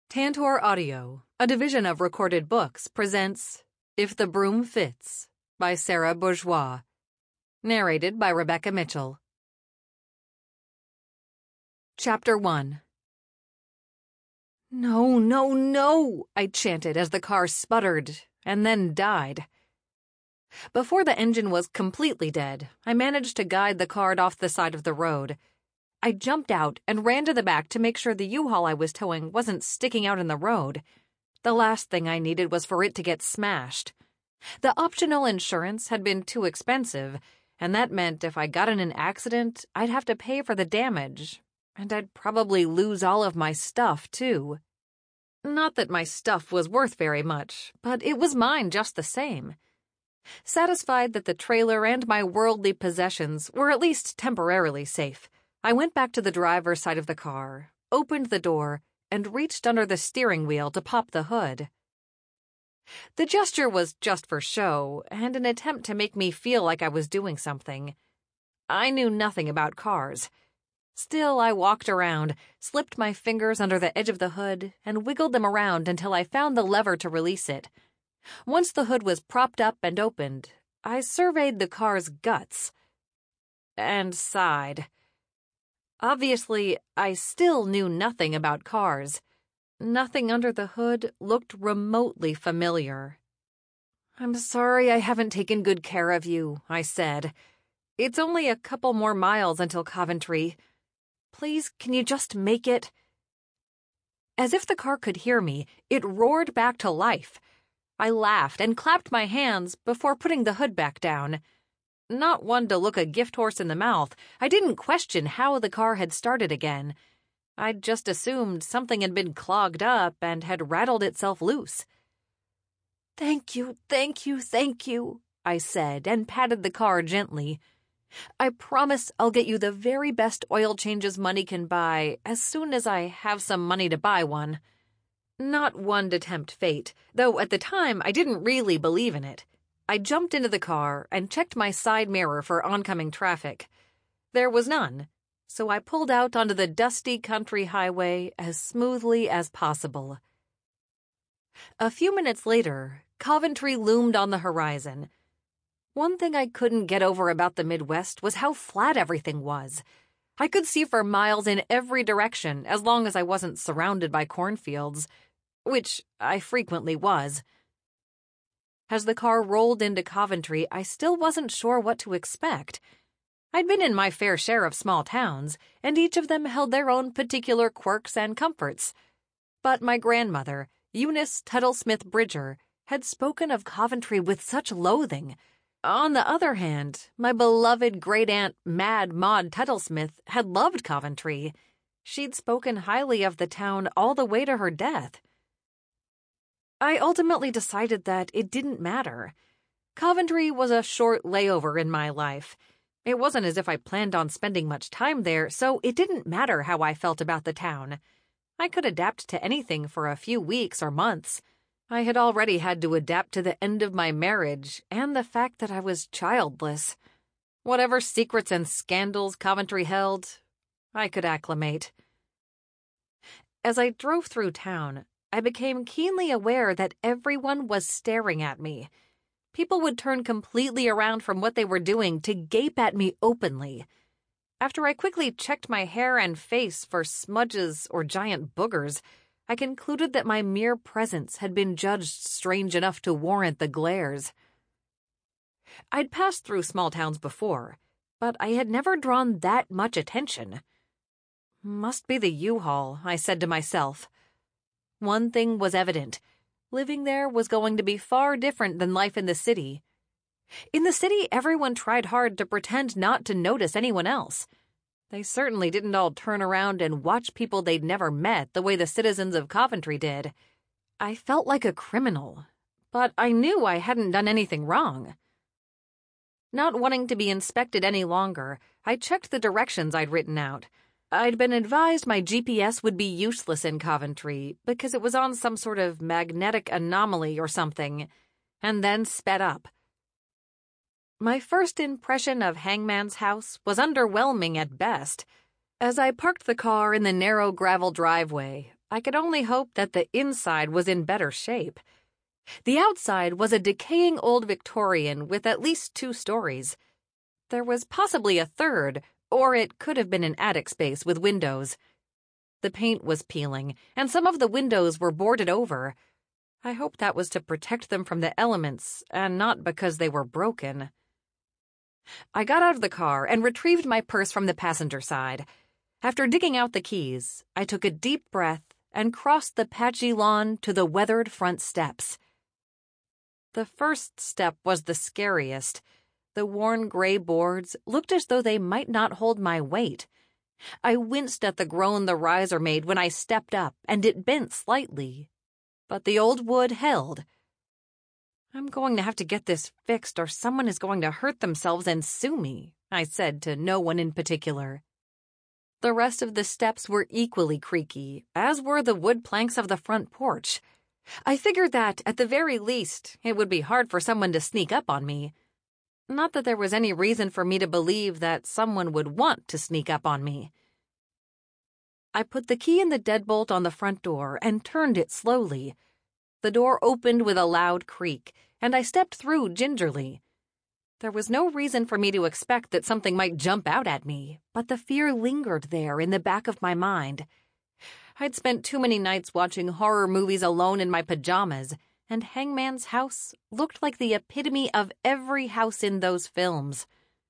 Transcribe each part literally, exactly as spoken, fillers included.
Tantor Audio, a division of Recorded Books, presents If the Broom Fits by Sarah Bourgeois. Narrated by Rebecca Mitchell. Chapter one. No, no, no, I chanted as the car sputtered and then died. Before the engine was completely dead, I managed to guide the car off the side of the road. I jumped out and ran to the back to make sure the U-Haul I was towing wasn't sticking out in the road. The last thing I needed was for it to get smashed. The optional insurance had been too expensive, and that meant if I got in an accident, I'd have to pay for the damage, and I'd probably lose all of my stuff, too. Not that my stuff was worth very much, but it was mine just the same. Satisfied that the trailer and my worldly possessions were at least temporarily safe, I went back to the driver's side of the car, opened the door, and reached under the steering wheel to pop the hood. The gesture was just for show, and an attempt to make me feel like I was doing something. I knew nothing about cars. Still, I walked around, slipped my fingers under the edge of the hood, and wiggled them around until I found the lever to release it. Once the hood was propped up and opened, I surveyed the car's guts and sighed. Obviously, I still knew nothing about cars. Nothing under the hood looked remotely familiar. "I'm sorry I haven't taken good care of you," I said. "It's only a couple more miles until Coventry. Please, can you just make it?" As if the car could hear me, it roared back to life. I laughed and clapped my hands before putting the hood back down. Not one to look a gift horse in the mouth, I didn't question how the car had started again. I'd just assumed something had been clogged up and had rattled itself loose. "Thank you, thank you, thank you," I said and patted the car gently. "I promise I'll get you the very best oil changes money can buy as soon as I have some money to buy one." Not one to tempt fate, though at the time I didn't really believe in it. I jumped into the car and checked my side mirror for oncoming traffic. There was none, so I pulled out onto the dusty country highway as smoothly as possible. A few minutes later, Coventry loomed on the horizon. One thing I couldn't get over about the Midwest was how flat everything was. I could see for miles in every direction as long as I wasn't surrounded by cornfields, which I frequently was. As the car rolled into Coventry, I still wasn't sure what to expect. I'd been in my fair share of small towns, and each of them held their own particular quirks and comforts. But my grandmother, Eunice Tuttle-Smith Bridger, had spoken of Coventry with such loathing. On the other hand, my beloved great-aunt Mad Maud Tuttle-Smith had loved Coventry. She'd spoken highly of the town all the way to her death. I ultimately decided that it didn't matter. Coventry was a short layover in my life. It wasn't as if I planned on spending much time there, so it didn't matter how I felt about the town. I could adapt to anything for a few weeks or months. I had already had to adapt to the end of my marriage and the fact that I was childless. Whatever secrets and scandals Coventry held, I could acclimate. As I drove through town, I became keenly aware that everyone was staring at me. People would turn completely around from what they were doing to gape at me openly. After I quickly checked my hair and face for smudges or giant boogers, I concluded that my mere presence had been judged strange enough to warrant the glares. I'd passed through small towns before, but I had never drawn that much attention. "Must be the U-Haul," I said to myself. One thing was evident. Living there was going to be far different than life in the city. In the city, everyone tried hard to pretend not to notice anyone else. They certainly didn't all turn around and watch people they'd never met the way the citizens of Coventry did. I felt like a criminal, but I knew I hadn't done anything wrong. Not wanting to be inspected any longer, I checked the directions I'd written out. I'd been advised my G P S would be useless in Coventry because it was on some sort of magnetic anomaly or something, and then sped up. My first impression of Hangman's House was underwhelming at best. As I parked the car in the narrow gravel driveway, I could only hope that the inside was in better shape. The outside was a decaying old Victorian with at least two stories. There was possibly a third, or it could have been an attic space with windows. The paint was peeling, and some of the windows were boarded over. I hoped that was to protect them from the elements, and not because they were broken. I got out of the car and retrieved my purse from the passenger side. After digging out the keys, I took a deep breath and crossed the patchy lawn to the weathered front steps. The first step was the scariest. The worn gray boards looked as though they might not hold my weight. I winced at the groan the riser made when I stepped up, and it bent slightly. But the old wood held. "I'm going to have to get this fixed, or someone is going to hurt themselves and sue me," I said to no one in particular. The rest of the steps were equally creaky, as were the wood planks of the front porch. I figured that, at the very least, it would be hard for someone to sneak up on me. Not that there was any reason for me to believe that someone would want to sneak up on me. I put the key in the deadbolt on the front door and turned it slowly. The door opened with a loud creak, and I stepped through gingerly. There was no reason for me to expect that something might jump out at me, but the fear lingered there in the back of my mind. I'd spent too many nights watching horror movies alone in my pajamas, and Hangman's house looked like the epitome of every house in those films.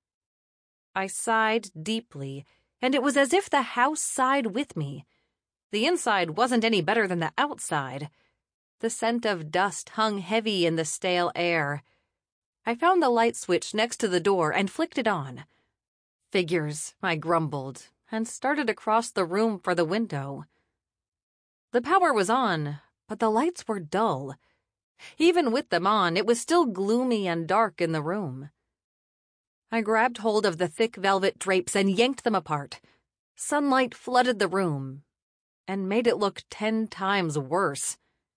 I sighed deeply, and it was as if the house sighed with me. The inside wasn't any better than the outside. The scent of dust hung heavy in the stale air. I found the light switch next to the door and flicked it on. "Figures," I grumbled, and started across the room for the window. The power was on, but the lights were dull. Even with them on, it was still gloomy and dark in the room. I grabbed hold of the thick velvet drapes and yanked them apart. Sunlight flooded the room and made it look ten times worse.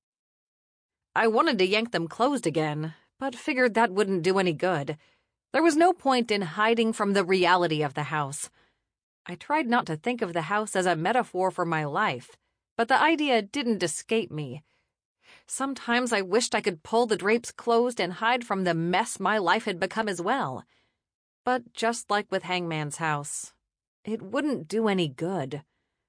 I wanted to yank them closed again, but figured that wouldn't do any good. There was no point in hiding from the reality of the house. I tried not to think of the house as a metaphor for my life, but the idea didn't escape me. Sometimes I wished I could pull the drapes closed and hide from the mess my life had become as well. But just like with Hangman's house, it wouldn't do any good.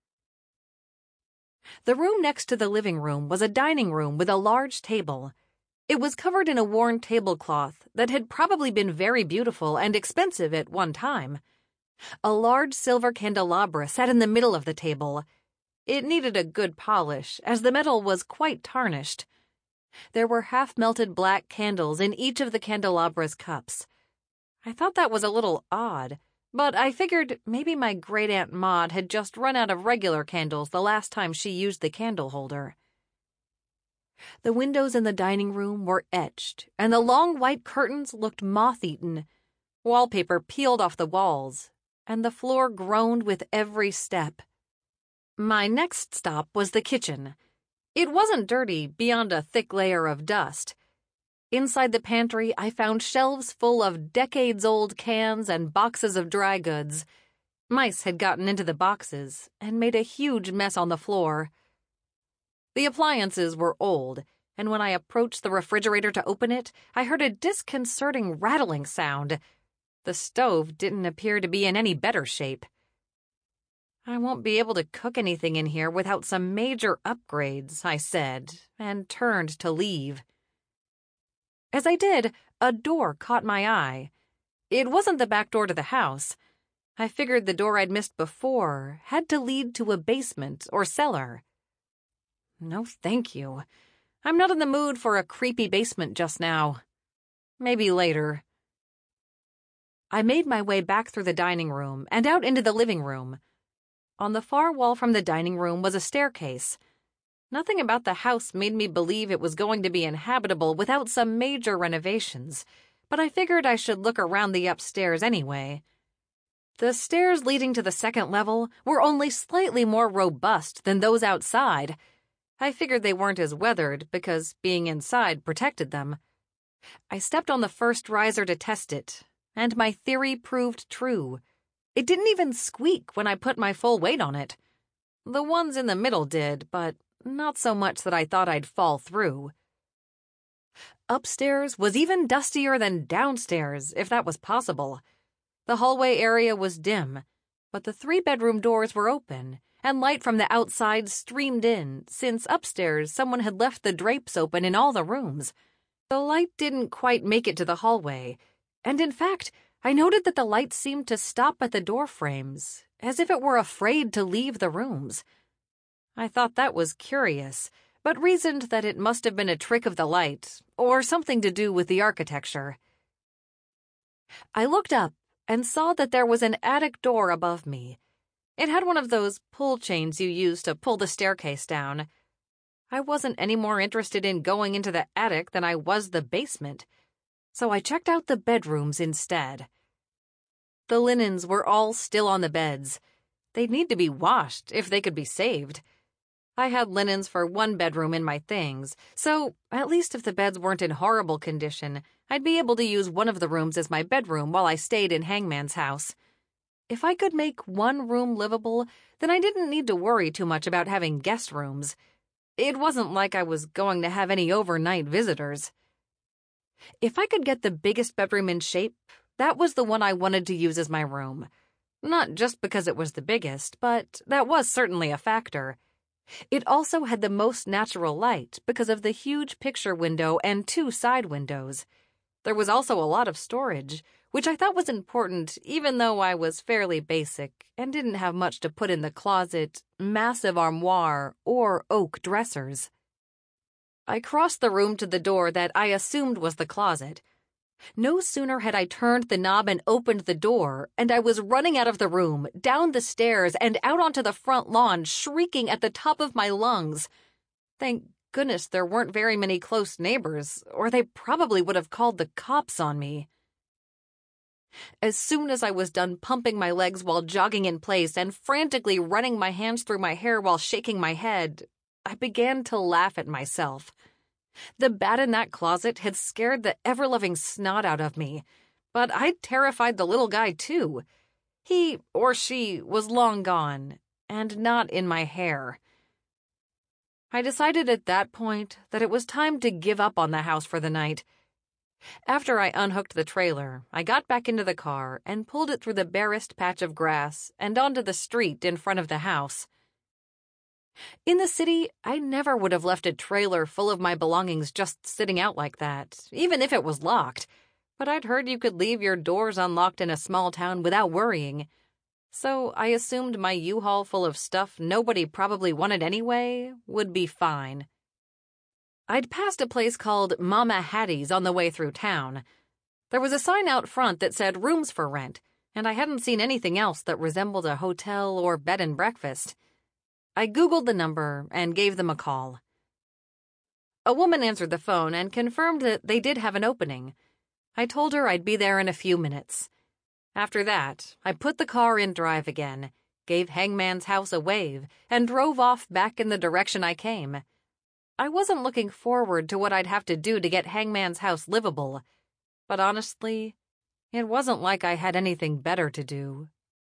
The room next to the living room was a dining room with a large table. It was covered in a worn tablecloth that had probably been very beautiful and expensive at one time. A large silver candelabra sat in the middle of the table. It needed a good polish, as the metal was quite tarnished. There were half-melted black candles in each of the candelabra's cups. I thought that was a little odd, but I figured maybe my great-aunt Maud had just run out of regular candles the last time she used the candle holder. The windows in the dining room were etched, and the long white curtains looked moth-eaten. Wallpaper peeled off the walls, and the floor groaned with every step. My next stop was the kitchen. It wasn't dirty beyond a thick layer of dust. Inside the pantry, I found shelves full of decades-old cans and boxes of dry goods. Mice had gotten into the boxes and made a huge mess on the floor. The appliances were old, and when I approached the refrigerator to open it, I heard a disconcerting rattling sound. The stove didn't appear to be in any better shape. "I won't be able to cook anything in here without some major upgrades," I said, and turned to leave. As I did, a door caught my eye. It wasn't the back door to the house. I figured the door I'd missed before had to lead to a basement or cellar. No, thank you. I'm not in the mood for a creepy basement just now. Maybe later. I made my way back through the dining room and out into the living room. On the far wall from the dining room was a staircase. Nothing about the house made me believe it was going to be inhabitable without some major renovations, but I figured I should look around the upstairs anyway. The stairs leading to the second level were only slightly more robust than those outside. I figured they weren't as weathered because being inside protected them. I stepped on the first riser to test it, and my theory proved true. It didn't even squeak when I put my full weight on it. The ones in the middle did, but not so much that I thought I'd fall through. Upstairs was even dustier than downstairs, if that was possible. The hallway area was dim, but the three-bedroom doors were open, and light from the outside streamed in, since upstairs someone had left the drapes open in all the rooms. The light didn't quite make it to the hallway, and in fact, I noted that the light seemed to stop at the door frames, as if it were afraid to leave the rooms. I thought that was curious, but reasoned that it must have been a trick of the light, or something to do with the architecture. I looked up and saw that there was an attic door above me. It had one of those pull chains you use to pull the staircase down. I wasn't any more interested in going into the attic than I was the basement, so I checked out the bedrooms instead. The linens were all still on the beds. They'd need to be washed if they could be saved. I had linens for one bedroom in my things, so at least if the beds weren't in horrible condition, I'd be able to use one of the rooms as my bedroom while I stayed in Hangman's house. If I could make one room livable, then I didn't need to worry too much about having guest rooms. It wasn't like I was going to have any overnight visitors. If I could get the biggest bedroom in shape, that was the one I wanted to use as my room. Not just because it was the biggest, but that was certainly a factor. It also had the most natural light because of the huge picture window and two side windows. There was also a lot of storage, which I thought was important even though I was fairly basic and didn't have much to put in the closet, massive armoire, or oak dressers. I crossed the room to the door that I assumed was the closet. No sooner had I turned the knob and opened the door, and I was running out of the room, down the stairs, and out onto the front lawn, shrieking at the top of my lungs. Thank goodness there weren't very many close neighbors, or they probably would have called the cops on me. As soon as I was done pumping my legs while jogging in place and frantically running my hands through my hair while shaking my head, I began to laugh at myself. The bat in that closet had scared the ever-loving snot out of me, but I'd terrified the little guy too. He, or she, was long gone, and not in my hair. I decided at that point that it was time to give up on the house for the night. After I unhooked the trailer, I got back into the car and pulled it through the barest patch of grass and onto the street in front of the house. In the city, I never would have left a trailer full of my belongings just sitting out like that, even if it was locked. But I'd heard you could leave your doors unlocked in a small town without worrying. So I assumed my U-Haul full of stuff nobody probably wanted anyway would be fine. I'd passed a place called Mama Hattie's on the way through town. There was a sign out front that said rooms for rent, and I hadn't seen anything else that resembled a hotel or bed and breakfast. I Googled the number and gave them a call. A woman answered the phone and confirmed that they did have an opening. I told her I'd be there in a few minutes. After that, I put the car in drive again, gave Hangman's house a wave, and drove off back in the direction I came. I wasn't looking forward to what I'd have to do to get Hangman's house livable, but honestly, it wasn't like I had anything better to do.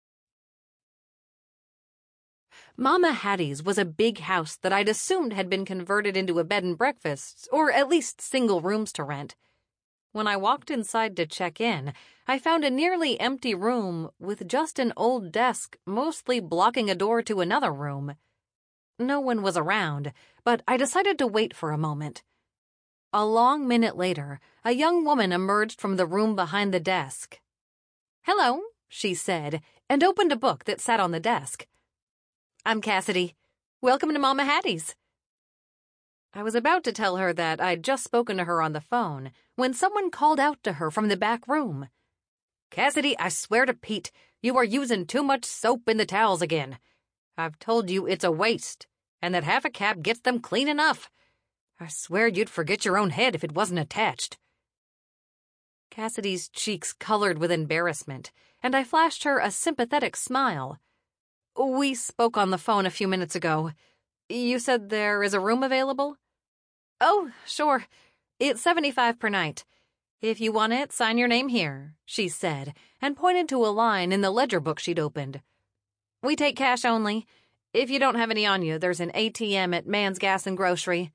Mama Hattie's was a big house that I'd assumed had been converted into a bed and breakfast, or at least single rooms to rent. When I walked inside to check in, I found a nearly empty room with just an old desk mostly blocking a door to another room. No one was around, but I decided to wait for a moment. A long minute later, a young woman emerged from the room behind the desk. "Hello," she said, and opened a book that sat on the desk. "I'm Cassidy. Welcome to Mama Hattie's." I was about to tell her that I'd just spoken to her on the phone when someone called out to her from the back room. "Cassidy, I swear to Pete, you are using too much soap in the towels again. I've told you it's a waste, and that half a cab gets them clean enough. I swear you'd forget your own head if it wasn't attached." Cassidy's cheeks colored with embarrassment, and I flashed her a sympathetic smile. "We spoke on the phone a few minutes ago. You said there is a room available?" "Oh, sure. It's seventy-five per night. If you want it, sign your name here," she said, and pointed to a line in the ledger book she'd opened. "We take cash only. If you don't have any on you, there's an A T M at Man's Gas and Grocery.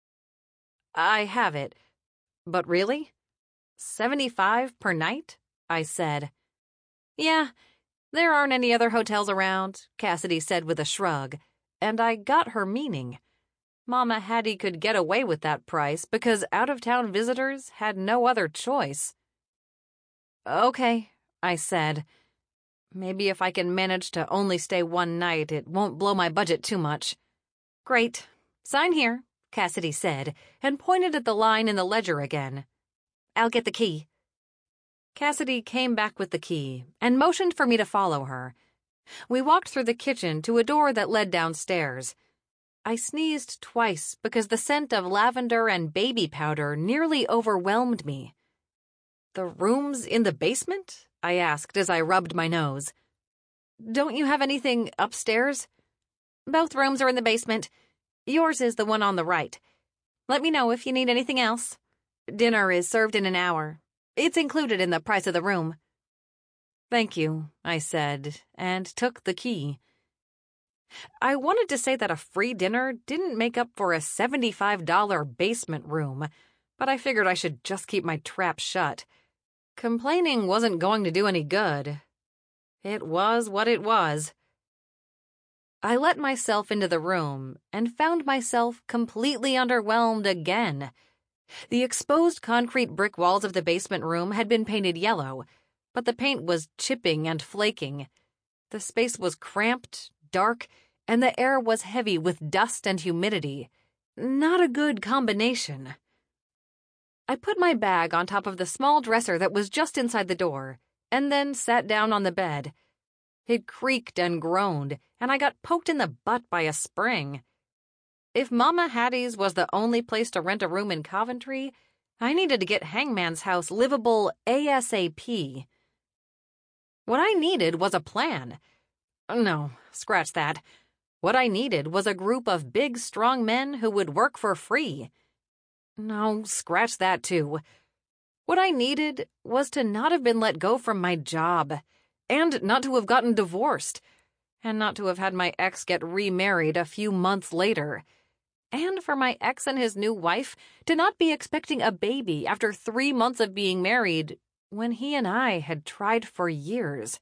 I have it. But really? seventy-five per night? I said. Yeah, there aren't any other hotels around, Cassidy said with a shrug, and I got her meaning. Mama Hattie could get away with that price because out-of-town visitors had no other choice. Okay, I said. Maybe if I can manage to only stay one night, it won't blow my budget too much. Great. Sign here, Cassidy said, and pointed at the line in the ledger again. I'll get the key. Cassidy came back with the key and motioned for me to follow her. We walked through the kitchen to a door that led downstairs. I sneezed twice because the scent of lavender and baby powder nearly overwhelmed me. The room's in the basement? I asked as I rubbed my nose. Don't you have anything upstairs? Both rooms are in the basement. Yours is the one on the right. Let me know if you need anything else. Dinner is served in an hour. It's included in the price of the room. Thank you, I said, and took the key. I wanted to say that a free dinner didn't make up for a seventy-five dollar basement room, but I figured I should just keep my trap shut. Complaining wasn't going to do any good. It was what it was. I let myself into the room and found myself completely underwhelmed again. The exposed concrete brick walls of the basement room had been painted yellow, but the paint was chipping and flaking. The space was cramped, dark, and the air was heavy with dust and humidity. Not a good combination. I put my bag on top of the small dresser that was just inside the door, and then sat down on the bed. It creaked and groaned, and I got poked in the butt by a spring. If Mama Hattie's was the only place to rent a room in Coventry, I needed to get Hangman's House livable ASAP. What I needed was a plan. No, scratch that. What I needed was a group of big, strong men who would work for free. No, scratch that too. What I needed was to not have been let go from my job, and not to have gotten divorced, and not to have had my ex get remarried a few months later, and for my ex and his new wife to not be expecting a baby after three months of being married when he and I had tried for years.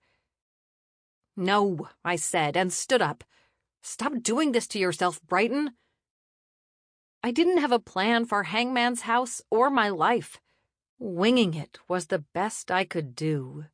No, I said, and stood up. Stop doing this to yourself, Brighton. I didn't have a plan for Hangman's House or my life. Winging it was the best I could do.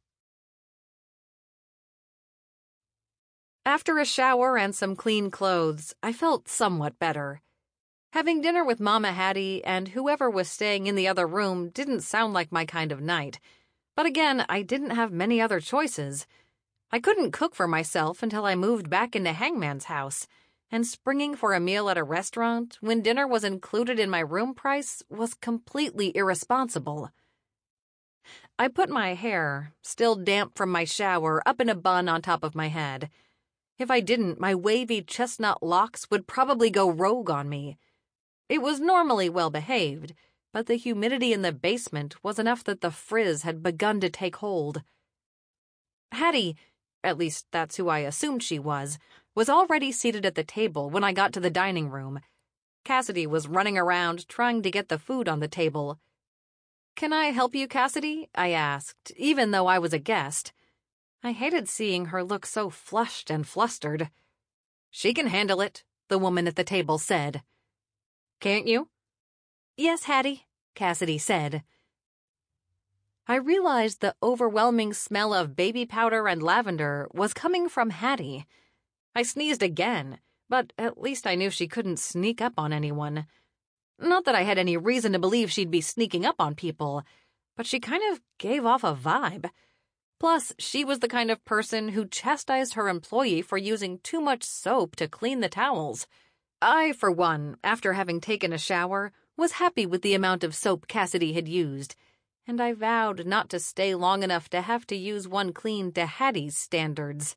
After a shower and some clean clothes, I felt somewhat better. Having dinner with Mama Hattie and whoever was staying in the other room didn't sound like my kind of night. But again, I didn't have many other choices. I couldn't cook for myself until I moved back into Hangman's House, and springing for a meal at a restaurant when dinner was included in my room price was completely irresponsible. I put my hair, still damp from my shower, up in a bun on top of my head. If I didn't, my wavy chestnut locks would probably go rogue on me. It was normally well behaved, but the humidity in the basement was enough that the frizz had begun to take hold. Hattie, at least that's who I assumed she was, was already seated at the table when I got to the dining room. Cassidy was running around trying to get the food on the table. "Can I help you, Cassidy?" I asked, even though I was a guest. I hated seeing her look so flushed and flustered. "She can handle it," the woman at the table said. "Can't you?" "Yes, Hattie," Cassidy said. I realized the overwhelming smell of baby powder and lavender was coming from Hattie. I sneezed again, but at least I knew she couldn't sneak up on anyone. Not that I had any reason to believe she'd be sneaking up on people, but she kind of gave off a vibe. Plus, she was the kind of person who chastised her employee for using too much soap to clean the towels. I, for one, after having taken a shower, was happy with the amount of soap Cassidy had used, and I vowed not to stay long enough to have to use one clean to Hattie's standards.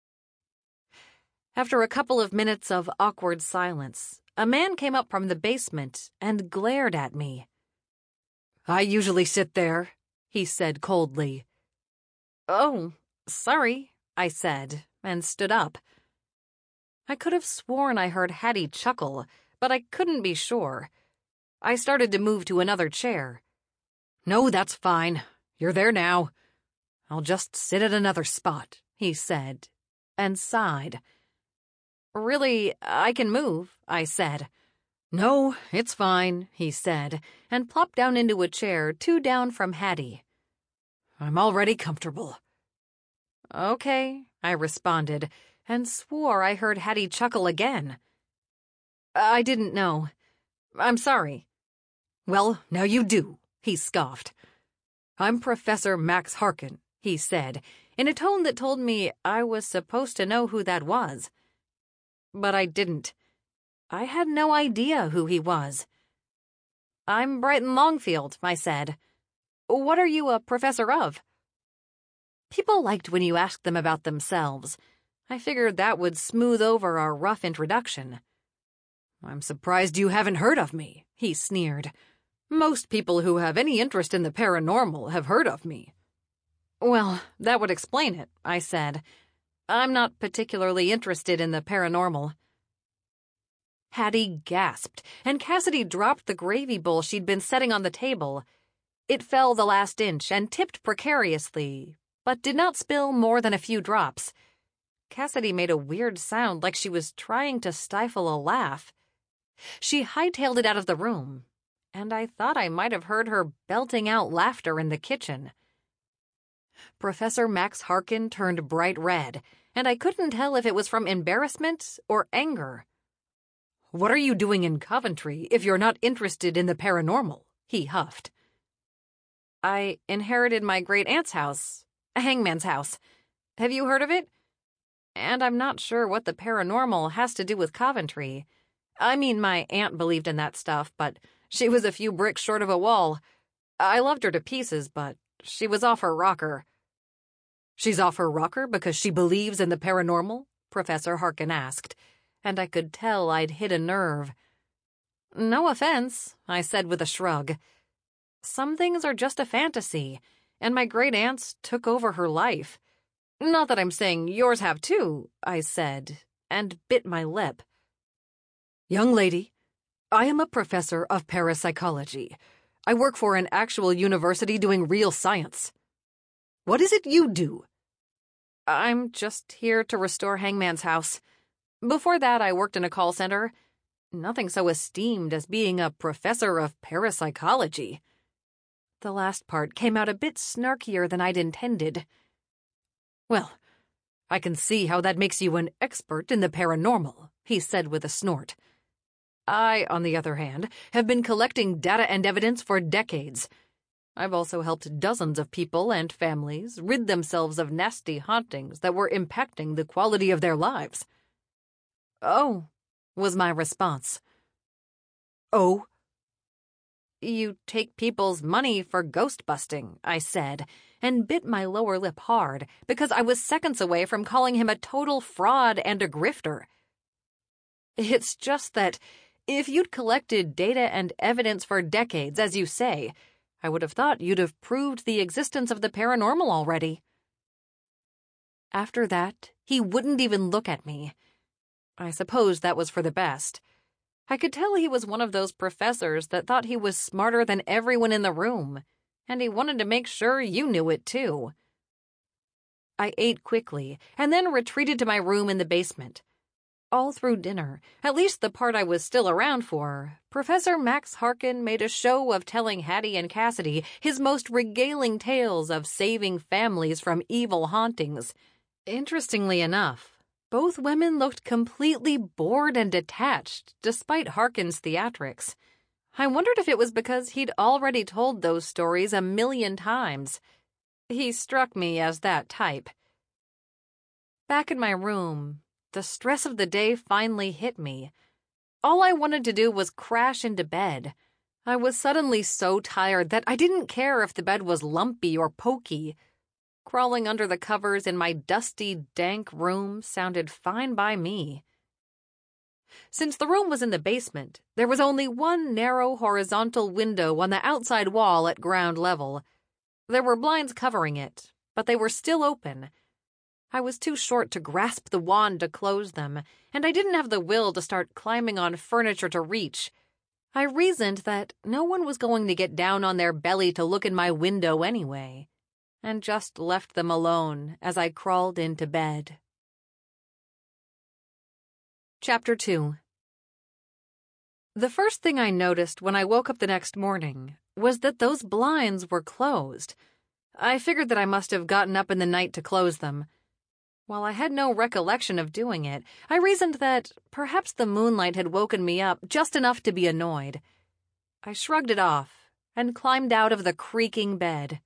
After a couple of minutes of awkward silence, a man came up from the basement and glared at me. "I usually sit there," he said coldly. "Oh, sorry," I said, and stood up. I could have sworn I heard Hattie chuckle, but I couldn't be sure. I started to move to another chair. "No, that's fine. You're there now. I'll just sit at another spot," he said, and sighed. "Really, I can move," I said. "No, it's fine," he said, and plopped down into a chair two down from Hattie. "I'm already comfortable." "Okay," I responded, and swore I heard Hattie chuckle again. "I didn't know. I'm sorry." "Well, now you do," he scoffed. "I'm Professor Max Harkin," he said, in a tone that told me I was supposed to know who that was. But I didn't. I had no idea who he was. "I'm Brighton Longfield," I said. "What are you a professor of?" People liked when you asked them about themselves. I figured that would smooth over our rough introduction. "I'm surprised you haven't heard of me," he sneered. "Most people who have any interest in the paranormal have heard of me." "Well, that would explain it," I said. "I'm not particularly interested in the paranormal." Hattie gasped, and Cassidy dropped the gravy bowl she'd been setting on the table. It fell the last inch and tipped precariously, but did not spill more than a few drops. Cassidy made a weird sound like she was trying to stifle a laugh. She hightailed it out of the room, and I thought I might have heard her belting out laughter in the kitchen. Professor Max Harkin turned bright red, and I couldn't tell if it was from embarrassment or anger. "What are you doing in Coventry if you're not interested in the paranormal?" he huffed. "I inherited my great-aunt's house, a hangman's house. Have you heard of it? And I'm not sure what the paranormal has to do with Coventry. I mean, my aunt believed in that stuff, but she was a few bricks short of a wall. I loved her to pieces, but she was off her rocker." "She's off her rocker because she believes in the paranormal?" Professor Harkin asked, and I could tell I'd hit a nerve. "No offense," I said with a shrug. "Some things are just a fantasy, and my great-aunts took over her life. Not that I'm saying yours have too," I said, and bit my lip. "Young lady, I am a professor of parapsychology. I work for an actual university doing real science. What is it you do?" "I'm just here to restore Hangman's house. Before that, I worked in a call center. Nothing so esteemed as being a professor of parapsychology." The last part came out a bit snarkier than I'd intended. "Well, I can see how that makes you an expert in the paranormal," he said with a snort. "I, on the other hand, have been collecting data and evidence for decades. I've also helped dozens of people and families rid themselves of nasty hauntings that were impacting the quality of their lives." "Oh," was my response. "Oh?" "You take people's money for ghost busting," I said, and bit my lower lip hard because I was seconds away from calling him a total fraud and a grifter. "It's just that if you'd collected data and evidence for decades, as you say, I would have thought you'd have proved the existence of the paranormal already." After that, he wouldn't even look at me. I suppose that was for the best. I could tell he was one of those professors that thought he was smarter than everyone in the room, and he wanted to make sure you knew it too. I ate quickly and then retreated to my room in the basement. All through dinner, at least the part I was still around for, Professor Max Harkin made a show of telling Hattie and Cassidy his most regaling tales of saving families from evil hauntings. Interestingly enough, both women looked completely bored and detached, despite Harkin's theatrics. I wondered if it was because he'd already told those stories a million times. He struck me as that type. Back in my room, the stress of the day finally hit me. All I wanted to do was crash into bed. I was suddenly so tired that I didn't care if the bed was lumpy or pokey. Crawling under the covers in my dusty, dank room sounded fine by me. Since the room was in the basement, there was only one narrow horizontal window on the outside wall at ground level. There were blinds covering it, but they were still open. I was too short to grasp the wand to close them, and I didn't have the will to start climbing on furniture to reach. I reasoned that no one was going to get down on their belly to look in my window anyway, and just left them alone as I crawled into bed. Chapter two. The first thing I noticed when I woke up the next morning was that those blinds were closed. I figured that I must have gotten up in the night to close them. While I had no recollection of doing it, I reasoned that perhaps the moonlight had woken me up just enough to be annoyed. I shrugged it off and climbed out of the creaking bed.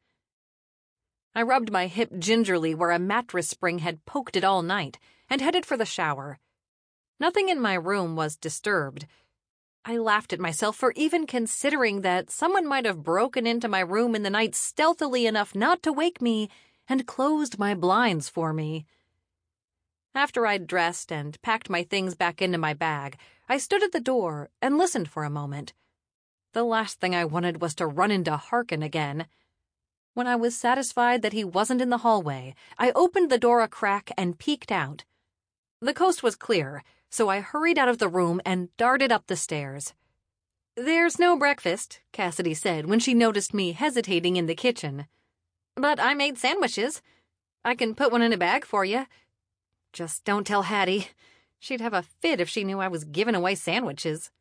I rubbed my hip gingerly where a mattress spring had poked it all night and headed for the shower. Nothing in my room was disturbed. I laughed at myself for even considering that someone might have broken into my room in the night stealthily enough not to wake me and closed my blinds for me. After I'd dressed and packed my things back into my bag, I stood at the door and listened for a moment. The last thing I wanted was to run into Harkin again. When I was satisfied that he wasn't in the hallway, I opened the door a crack and peeked out. The coast was clear, so I hurried out of the room and darted up the stairs. "There's no breakfast," Cassidy said when she noticed me hesitating in the kitchen. "But I made sandwiches. I can put one in a bag for you. Just don't tell Hattie. She'd have a fit if she knew I was giving away sandwiches."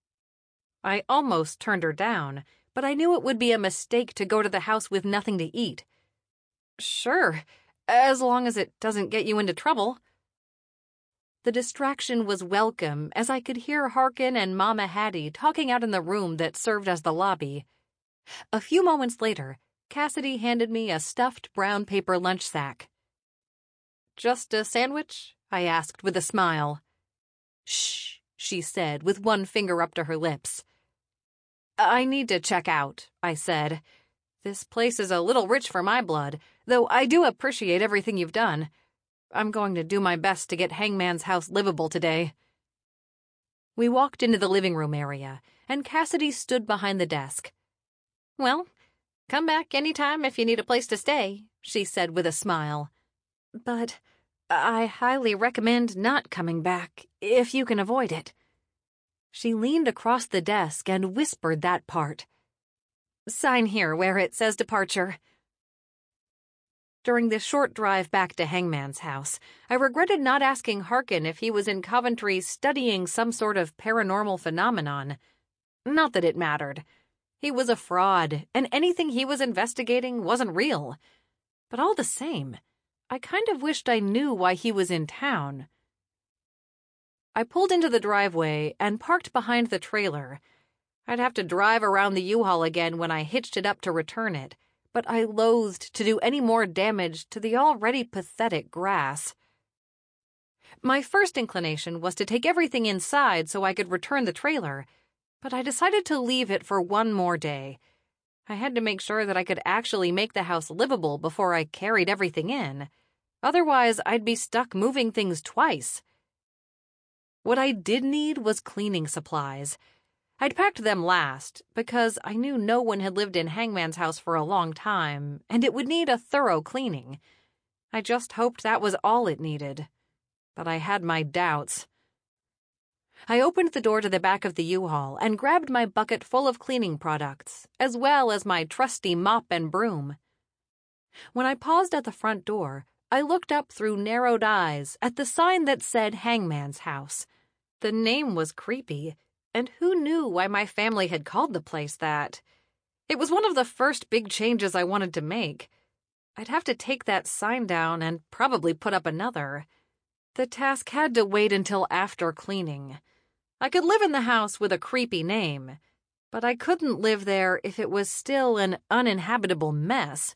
I almost turned her down, but I knew it would be a mistake to go to the house with nothing to eat. "Sure, as long as it doesn't get you into trouble." The distraction was welcome as I could hear Harkin and Mama Hattie talking out in the room that served as the lobby. A few moments later, Cassidy handed me a stuffed brown paper lunch sack. "Just a sandwich?" I asked with a smile. "Shh," she said with one finger up to her lips. "I need to check out," I said. "This place is a little rich for my blood, though I do appreciate everything you've done. I'm going to do my best to get Hangman's house livable today." We walked into the living room area, and Cassidy stood behind the desk. "Well, come back anytime if you need a place to stay," she said with a smile. "But I highly recommend not coming back, if you can avoid it." She leaned across the desk and whispered that part. "Sign here where it says departure." During the short drive back to Hangman's house, I regretted not asking Harkin if he was in Coventry studying some sort of paranormal phenomenon. Not that it mattered. He was a fraud, and anything he was investigating wasn't real. But all the same, I kind of wished I knew why he was in town. I pulled into the driveway and parked behind the trailer. I'd have to drive around the U-Haul again when I hitched it up to return it, but I loathed to do any more damage to the already pathetic grass. My first inclination was to take everything inside so I could return the trailer, but I decided to leave it for one more day. I had to make sure that I could actually make the house livable before I carried everything in. Otherwise, I'd be stuck moving things twice. What I did need was cleaning supplies. I'd packed them last because I knew no one had lived in Hangman's house for a long time, and it would need a thorough cleaning. I just hoped that was all it needed. But I had my doubts. I opened the door to the back of the U-Haul and grabbed my bucket full of cleaning products, as well as my trusty mop and broom. When I paused at the front door, I looked up through narrowed eyes at the sign that said Hangman's House. The name was creepy, and who knew why my family had called the place that? It was one of the first big changes I wanted to make. I'd have to take that sign down and probably put up another. The task had to wait until after cleaning. I could live in the house with a creepy name, but I couldn't live there if it was still an uninhabitable mess.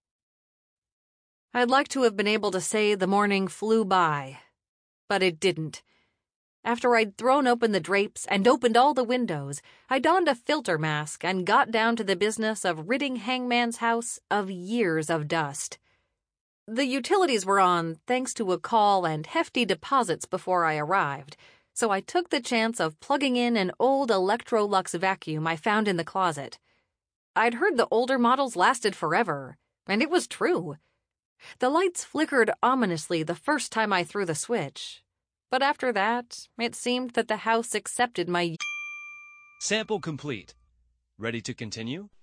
I'd like to have been able to say the morning flew by, but it didn't. After I'd thrown open the drapes and opened all the windows, I donned a filter mask and got down to the business of ridding Hangman's house of years of dust. The utilities were on thanks to a call and hefty deposits before I arrived, so I took the chance of plugging in an old Electrolux vacuum I found in the closet. I'd heard the older models lasted forever, and it was true. The lights flickered ominously the first time I threw the switch, but after that, it seemed that the house accepted my... Sample complete. Ready to continue?